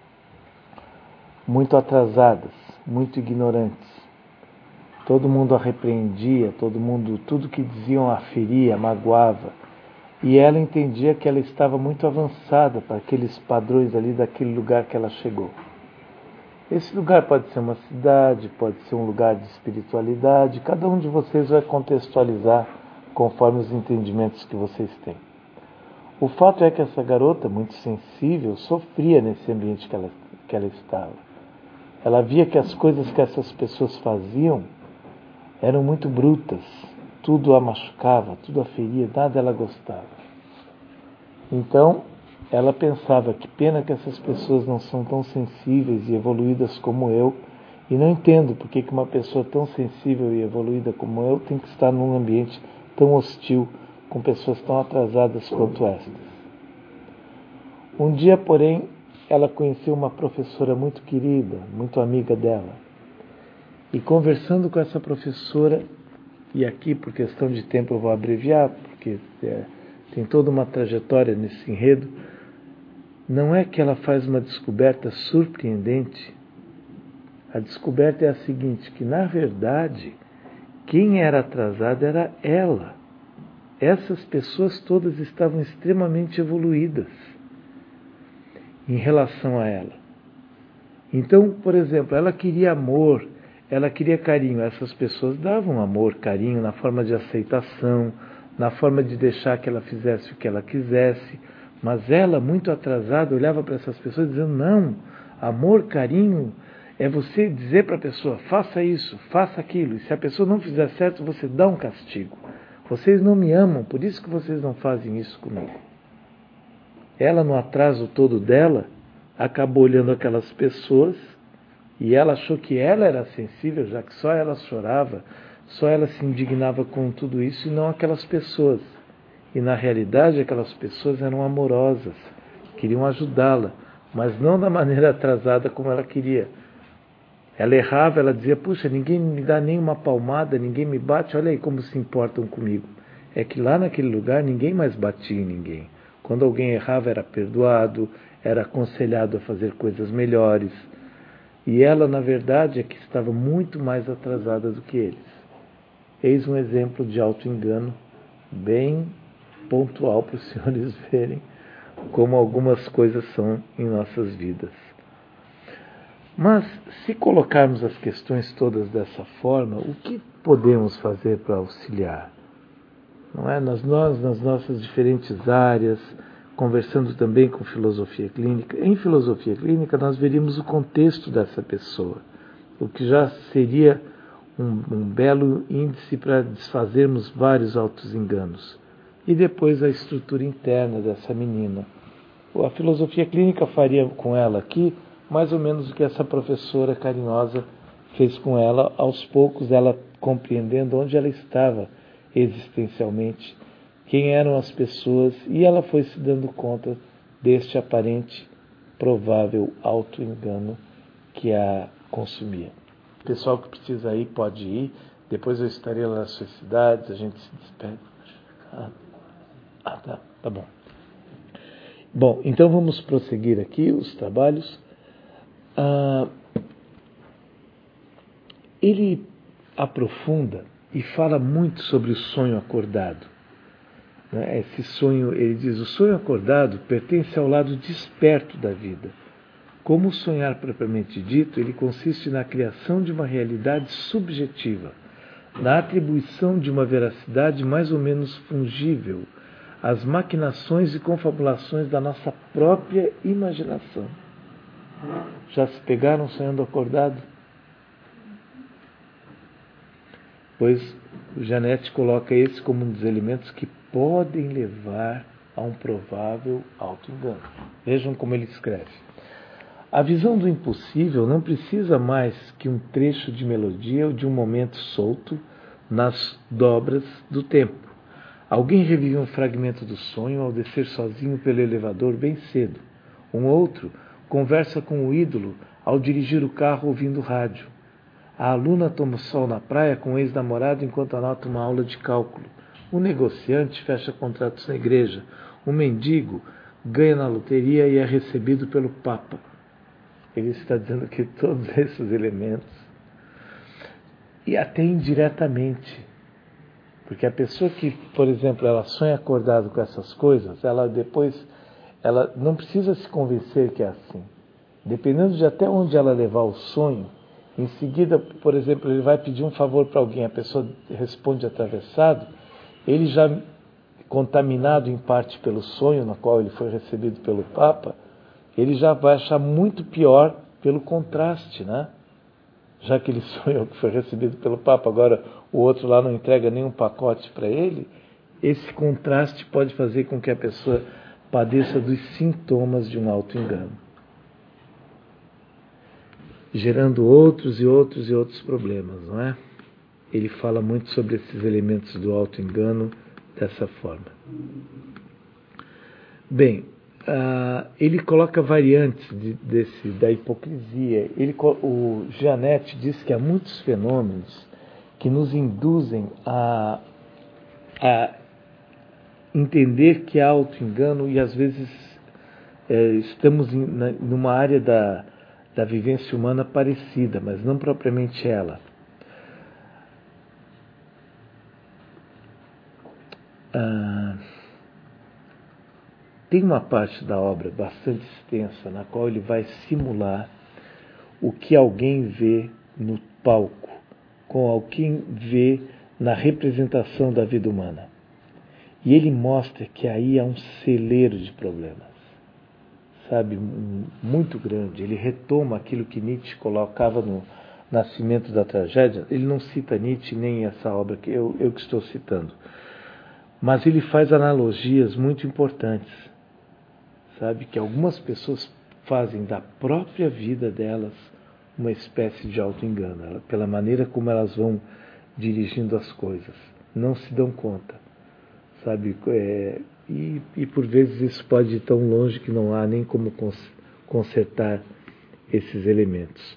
atrasadas, muito ignorantes. Todo mundo a repreendia, tudo que diziam a feria, magoava. E ela entendia que ela estava muito avançada para aqueles padrões ali daquele lugar que ela chegou. Esse lugar pode ser uma cidade, pode ser um lugar de espiritualidade. Cada um de vocês vai contextualizar conforme os entendimentos que vocês têm. O fato é que essa garota, muito sensível, sofria nesse ambiente que ela estava. Ela via que as coisas que essas pessoas faziam eram muito brutas. Tudo a machucava, tudo a feria, nada ela gostava. Então, ela pensava que pena que essas pessoas não são tão sensíveis e evoluídas como eu, e não entendo porque que uma pessoa tão sensível e evoluída como eu tem que estar num ambiente tão hostil, com pessoas tão atrasadas quanto estas. Um dia, porém, ela conheceu uma professora muito querida, muito amiga dela, e conversando com essa professora, e aqui, por questão de tempo, eu vou abreviar, porque tem toda uma trajetória nesse enredo. Não é que ela faz uma descoberta surpreendente. A descoberta é a seguinte, que na verdade, quem era atrasada era ela. Essas pessoas todas estavam extremamente evoluídas em relação a ela. Então, por exemplo, ela queria amor, ela queria carinho. Essas pessoas davam amor, carinho, na forma de aceitação, na forma de deixar que ela fizesse o que ela quisesse. Mas ela, muito atrasada, olhava para essas pessoas dizendo, não, amor, carinho, é você dizer para a pessoa, faça isso, faça aquilo. E se a pessoa não fizer certo, você dá um castigo. Vocês não me amam, por isso que vocês não fazem isso comigo. Ela, no atraso todo dela, acabou olhando aquelas pessoas e ela achou que ela era sensível, já que só ela chorava, só ela se indignava com tudo isso e não aquelas pessoas. E na realidade aquelas pessoas eram amorosas, queriam ajudá-la, mas não da maneira atrasada como ela queria. Ela errava, ela dizia, puxa, ninguém me dá nem uma palmada, ninguém me bate, olha aí como se importam comigo. É que lá naquele lugar ninguém mais batia em ninguém. Quando alguém errava era perdoado, era aconselhado a fazer coisas melhores. E ela, na verdade, é que estava muito mais atrasada do que eles. Eis um exemplo de auto-engano bem pontual para os senhores verem como algumas coisas são em nossas vidas. Mas, se colocarmos as questões todas dessa forma, o que podemos fazer para auxiliar? Não é? Nas nossas diferentes áreas, conversando também com filosofia clínica. Em filosofia clínica, nós veríamos o contexto dessa pessoa, o que já seria um belo índice para desfazermos vários auto-enganos. E depois a estrutura interna dessa menina. A filosofia clínica faria com ela aqui mais ou menos o que essa professora carinhosa fez com ela, aos poucos ela compreendendo onde ela estava existencialmente, quem eram as pessoas, e ela foi se dando conta deste aparente, provável auto-engano que a consumia. O pessoal que precisa ir pode ir, depois eu estarei lá nas suas cidades, a gente se despede. Tá bom. Bom, então vamos prosseguir aqui os trabalhos. Ele aprofunda e fala muito sobre o sonho acordado. Esse sonho, ele diz, o sonho acordado pertence ao lado desperto da vida. Como o sonhar propriamente dito, ele consiste na criação de uma realidade subjetiva, na atribuição de uma veracidade mais ou menos fungível às maquinações e confabulações da nossa própria imaginação. Já se pegaram sonhando acordado? Pois o Janete coloca esse como um dos elementos que podem levar a um provável auto-engano. Vejam como ele escreve. A visão do impossível não precisa mais que um trecho de melodia ou de um momento solto nas dobras do tempo. Alguém revive um fragmento do sonho ao descer sozinho pelo elevador bem cedo. Um outro conversa com o ídolo ao dirigir o carro ouvindo rádio. A aluna toma sol na praia com o ex-namorado enquanto anota uma aula de cálculo. O negociante fecha contratos na igreja. O mendigo ganha na loteria e é recebido pelo Papa. Ele está dizendo que todos esses elementos, e até indiretamente, porque a pessoa que, por exemplo, ela sonha acordado com essas coisas, ela não precisa se convencer que é assim. Dependendo de até onde ela levar o sonho, em seguida, por exemplo, ele vai pedir um favor para alguém, a pessoa responde atravessado, ele já contaminado em parte pelo sonho na qual ele foi recebido pelo Papa, ele já vai achar muito pior pelo contraste, né? Já que ele sonhou que foi recebido pelo Papa, agora o outro lá não entrega nenhum pacote para ele, esse contraste pode fazer com que a pessoa padeça dos sintomas de um auto-engano, gerando outros e outros e outros problemas, não é? Ele fala muito sobre esses elementos do auto-engano dessa forma. Bem, ele coloca variantes da hipocrisia. O Janete diz que há muitos fenômenos que nos induzem a entender que há auto-engano e às vezes estamos numa área da vivência humana parecida, mas não propriamente ela. Tem uma parte da obra bastante extensa na qual ele vai simular o que alguém vê no palco, com alguém vê na representação da vida humana. E ele mostra que aí há um celeiro de problemas, sabe, muito grande. Ele retoma aquilo que Nietzsche colocava no Nascimento da Tragédia. Ele não cita Nietzsche nem essa obra que eu que estou citando, mas ele faz analogias muito importantes, sabe, que algumas pessoas fazem da própria vida delas uma espécie de auto-engano, pela maneira como elas vão dirigindo as coisas, não se dão conta, sabe, e por vezes isso pode ir tão longe que não há nem como consertar esses elementos.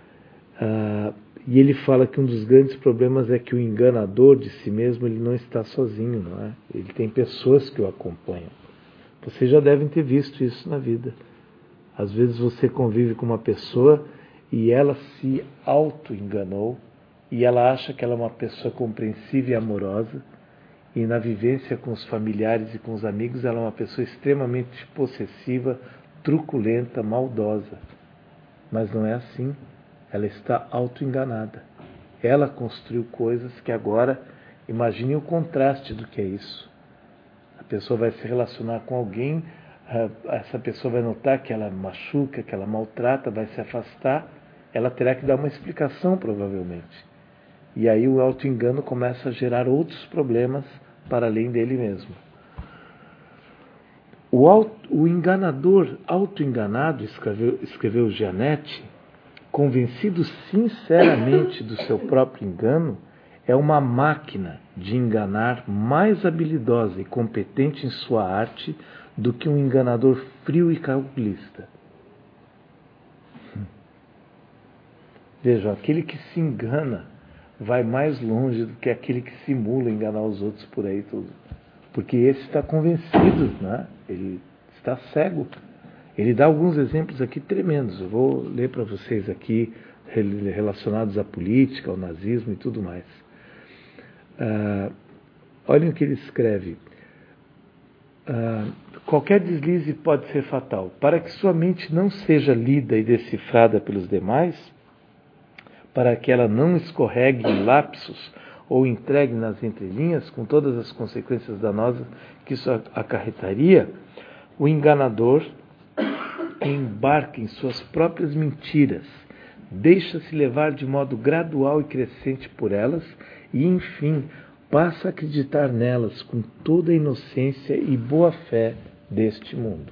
E ele fala que um dos grandes problemas é que o enganador de si mesmo ele não está sozinho, não é? Ele tem pessoas que o acompanham. Vocês já devem ter visto isso na vida. Às vezes você convive com uma pessoa e ela se auto-enganou e ela acha que ela é uma pessoa compreensiva e amorosa, e na vivência com os familiares e com os amigos ela é uma pessoa extremamente possessiva, truculenta, maldosa. Mas não é assim. Ela está auto-enganada. Ela construiu coisas que agora, imagine o contraste do que é isso. A pessoa vai se relacionar com alguém, essa pessoa vai notar que ela machuca, que ela maltrata, vai se afastar, ela terá que dar uma explicação provavelmente. E aí o auto-engano começa a gerar outros problemas para além dele mesmo. O enganador auto-enganado, escreveu Gianetti, convencido sinceramente do seu próprio engano, é uma máquina de enganar mais habilidosa e competente em sua arte do que um enganador frio e calculista. Vejam, aquele que se engana vai mais longe do que aquele que simula enganar os outros por aí tudo. Porque esse está convencido, né? Ele está cego. Ele dá alguns exemplos aqui tremendos. Eu vou ler para vocês aqui, relacionados à política, ao nazismo e tudo mais. Olhem o que ele escreve. Qualquer deslize pode ser fatal. Para que sua mente não seja lida e decifrada pelos demais, para que ela não escorregue em lapsos ou entregue nas entrelinhas, com todas as consequências danosas que isso acarretaria, o enganador embarca em suas próprias mentiras, deixa-se levar de modo gradual e crescente por elas e, enfim, passa a acreditar nelas com toda a inocência e boa-fé deste mundo.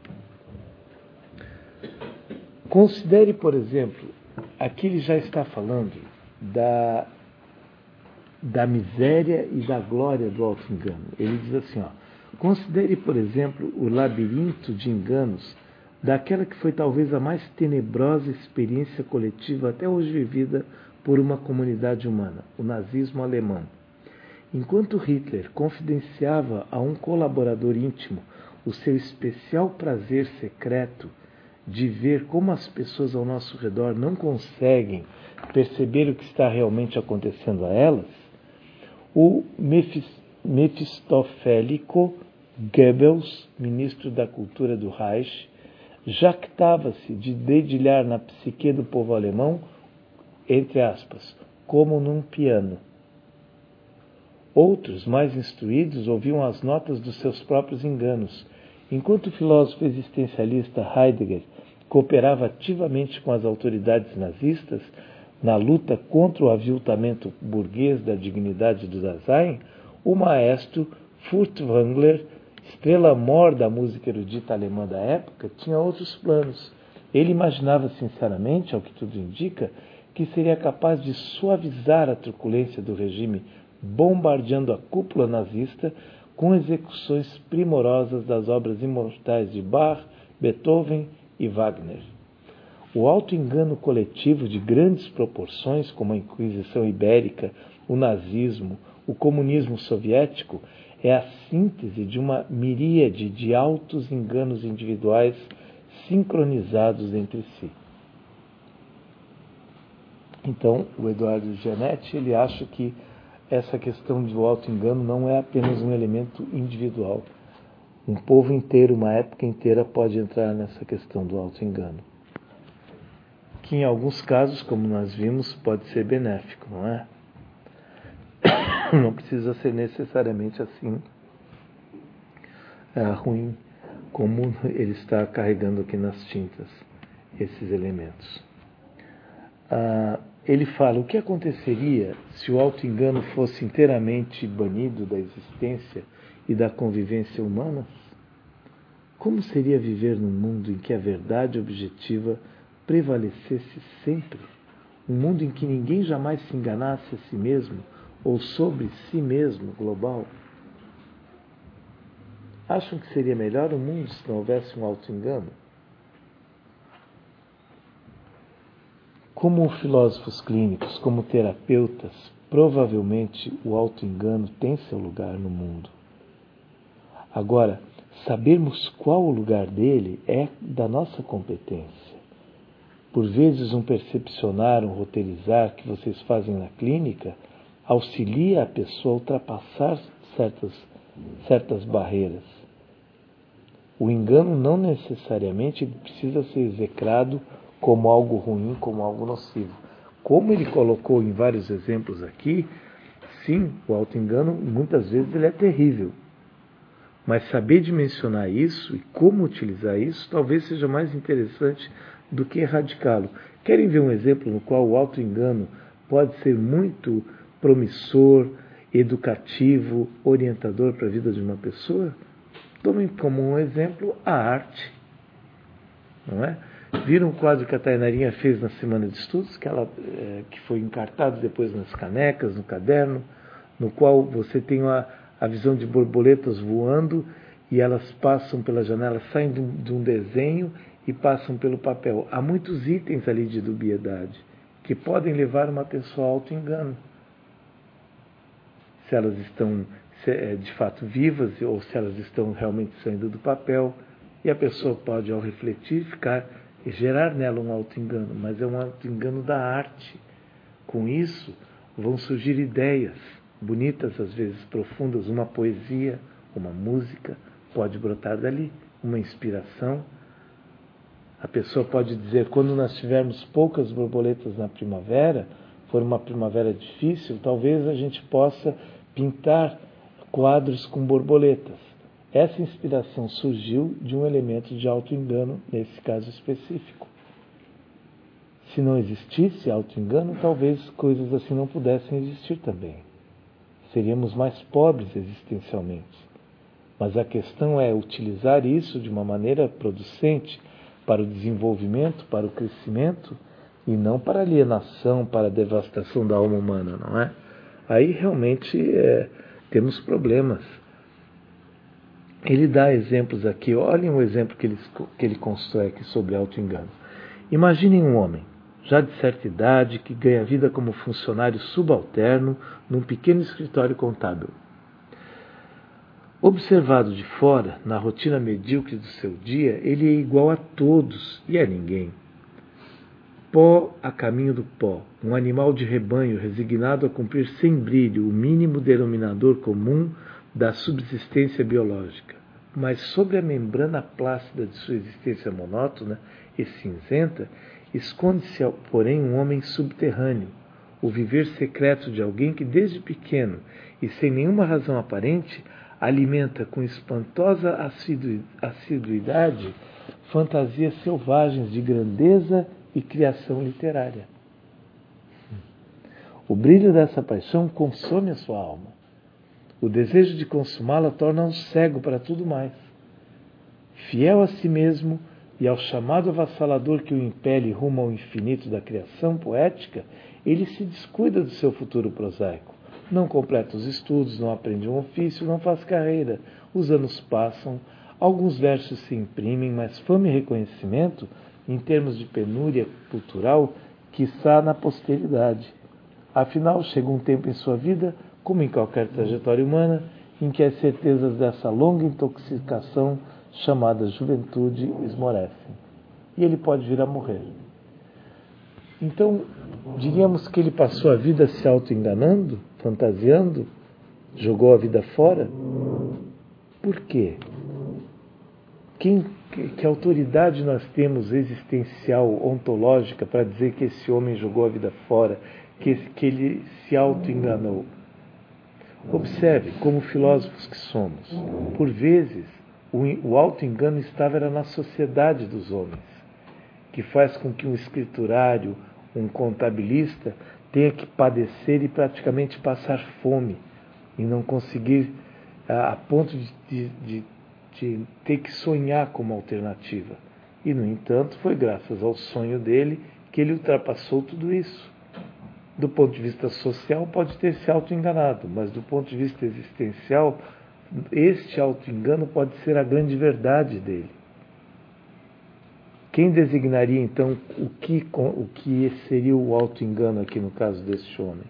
Considere, por exemplo, aqui ele já está falando da miséria e da glória do auto-engano. Ele diz assim, considere, por exemplo, o labirinto de enganos daquela que foi talvez a mais tenebrosa experiência coletiva até hoje vivida por uma comunidade humana, o nazismo alemão. Enquanto Hitler confidenciava a um colaborador íntimo o seu especial prazer secreto de ver como as pessoas ao nosso redor não conseguem perceber o que está realmente acontecendo a elas, o mefistófelico Goebbels, ministro da cultura do Reich, jactava-se de dedilhar na psique do povo alemão, entre aspas, como num piano. Outros, mais instruídos, ouviam as notas dos seus próprios enganos, enquanto o filósofo existencialista Heidegger cooperava ativamente com as autoridades nazistas na luta contra o aviltamento burguês da dignidade do Dasein. O maestro Furtwängler, estrela-mor da música erudita alemã da época, tinha outros planos. Ele imaginava sinceramente, ao que tudo indica, que seria capaz de suavizar a truculência do regime, bombardeando a cúpula nazista com execuções primorosas das obras imortais de Bach, Beethoven e Wagner. O auto-engano coletivo de grandes proporções, como a Inquisição Ibérica, o nazismo, o comunismo soviético, é a síntese de uma miríade de altos enganos individuais sincronizados entre si. Então, o Eduardo Gianetti, ele acha que essa questão do auto-engano não é apenas um elemento individual. Um povo inteiro, uma época inteira pode entrar nessa questão do auto-engano. Que em alguns casos, como nós vimos, pode ser benéfico, não é? Não precisa ser necessariamente assim ruim, como ele está carregando aqui nas tintas esses elementos. Ele fala, o que aconteceria se o auto-engano fosse inteiramente banido da existência e da convivência humanas? Como seria viver num mundo em que a verdade objetiva prevalecesse sempre? Um mundo em que ninguém jamais se enganasse a si mesmo ou sobre si mesmo global? Acham que seria melhor o mundo se não houvesse um auto-engano? Como filósofos clínicos, como terapeutas, provavelmente o auto-engano tem seu lugar no mundo. Agora, sabermos qual o lugar dele é da nossa competência. Por vezes, um percepcionar, um roteirizar que vocês fazem na clínica auxilia a pessoa a ultrapassar certas barreiras. O engano não necessariamente precisa ser execrado como algo ruim, como algo nocivo. Como ele colocou em vários exemplos aqui, sim, o auto-engano muitas vezes ele é terrível. Mas saber dimensionar isso e como utilizar isso talvez seja mais interessante do que erradicá-lo. Querem ver um exemplo no qual o auto-engano pode ser muito promissor, educativo, orientador para a vida de uma pessoa? Tomem como um exemplo a arte. Não é? Viram o quadro que a Tainarinha fez na Semana de Estudos, que foi encartado depois nas canecas, no caderno, no qual você tem a visão de borboletas voando e elas passam pela janela, saem de um desenho e passam pelo papel. Há muitos itens ali de dubiedade que podem levar uma pessoa ao auto-engano. Se elas estão de fato vivas ou se elas estão realmente saindo do papel. E a pessoa pode, ao refletir, gerar nela um auto-engano, mas é um auto-engano da arte. Com isso, vão surgir ideias bonitas, às vezes profundas, uma poesia, uma música, pode brotar dali, uma inspiração. A pessoa pode dizer, quando nós tivermos poucas borboletas na primavera, for uma primavera difícil, talvez a gente possa pintar quadros com borboletas. Essa inspiração surgiu de um elemento de auto-engano, nesse caso específico. Se não existisse auto-engano, talvez coisas assim não pudessem existir também. Seríamos mais pobres existencialmente. Mas a questão é utilizar isso de uma maneira producente para o desenvolvimento, para o crescimento, e não para a alienação, para a devastação da alma humana, não é? Aí realmente temos problemas. Ele dá exemplos aqui, olhem o exemplo que ele constrói aqui sobre auto-engano. Imaginem um homem, já de certa idade, que ganha vida como funcionário subalterno num pequeno escritório contábil. Observado de fora, na rotina medíocre do seu dia, ele é igual a todos e a ninguém. Pó a caminho do pó, um animal de rebanho resignado a cumprir sem brilho o mínimo denominador comum da subsistência biológica. Mas sobre a membrana plácida de sua existência monótona e cinzenta, esconde-se, porém, um homem subterrâneo, o viver secreto de alguém que desde pequeno, e sem nenhuma razão aparente, alimenta com espantosa assiduidade fantasias selvagens de grandeza e criação literária. O brilho dessa paixão consome a sua alma. O desejo de consumá-la torna-o cego para tudo mais. Fiel a si mesmo e ao chamado avassalador que o impele rumo ao infinito da criação poética, ele se descuida do seu futuro prosaico. Não completa os estudos, não aprende um ofício, não faz carreira. Os anos passam, alguns versos se imprimem, mas fama e reconhecimento, em termos de penúria cultural, quiçá na posteridade. Afinal, chega um tempo em sua vida, como em qualquer trajetória humana, em que as certezas dessa longa intoxicação chamada juventude esmorecem. E ele pode vir a morrer. Então, diríamos que ele passou a vida se auto-enganando, fantasiando, jogou a vida fora? Por quê? Que autoridade nós temos existencial, ontológica, para dizer que esse homem jogou a vida fora, que ele se auto-enganou? Observe, como filósofos que somos, por vezes o auto-engano estava na sociedade dos homens, que faz com que um escriturário, um contabilista, tenha que padecer e praticamente passar fome e não conseguir, a ponto de ter que sonhar como alternativa. E, no entanto, foi graças ao sonho dele que ele ultrapassou tudo isso. Do ponto de vista social, pode ter se auto-enganado, mas do ponto de vista existencial, este auto-engano pode ser a grande verdade dele. Quem designaria, então, o que seria o auto-engano aqui no caso deste homem?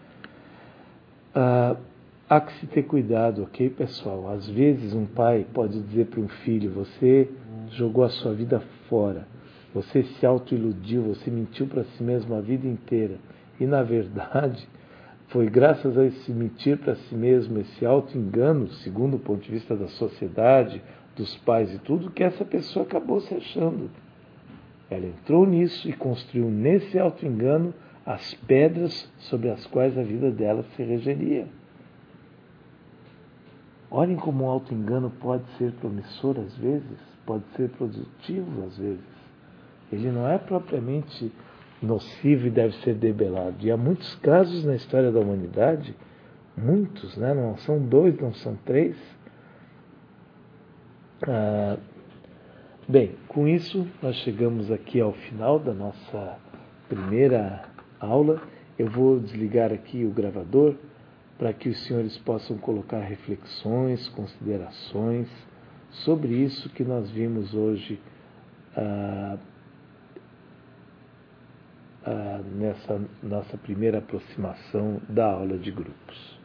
Há que se ter cuidado, ok, pessoal? Às vezes um pai pode dizer para um filho: você jogou a sua vida fora, você se auto-iludiu, você mentiu para si mesmo a vida inteira. E, na verdade, foi graças a esse mentir para si mesmo, esse auto-engano, segundo o ponto de vista da sociedade, dos pais e tudo, que essa pessoa acabou se achando. Ela entrou nisso e construiu nesse auto-engano as pedras sobre as quais a vida dela se regeria. Olhem como o auto-engano pode ser promissor às vezes, pode ser produtivo às vezes. Ele não é propriamente nocivo e deve ser debelado. E há muitos casos na história da humanidade, muitos, né? Não são 2, não são 3. Bem, com isso nós chegamos aqui ao final da nossa primeira aula. Eu vou desligar aqui o gravador para que os senhores possam colocar reflexões, considerações sobre isso que nós vimos hoje nessa nossa primeira aproximação da aula de grupos.